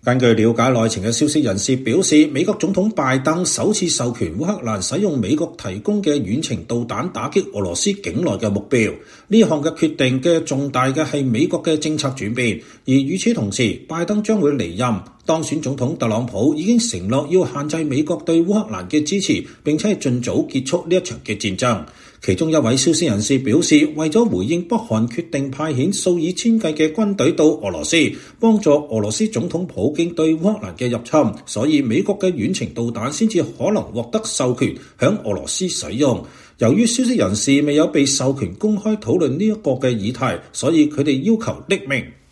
根據了解內情嘅消息人士表示，美國總統拜登首次授權烏克蘭使用美國提供嘅遠程導彈打擊俄羅斯境內嘅目標。呢項嘅決定嘅重大嘅係美國嘅政策轉變，而與此同時，拜登將會離任。當選總統特朗普已經承諾要限制美國對烏克蘭嘅支持，並且係盡早結束呢一場嘅戰爭。其中一位消息人士表示，為咗回應北韓決定派遣數以千計嘅軍隊到俄羅斯，幫助俄羅斯總統普京對烏克蘭嘅入侵，所以美國嘅遠程導彈先至可能獲得授權響俄羅斯使用。由於消息人士未有被授權公開討論呢一個嘅議題，所以佢哋要求匿名。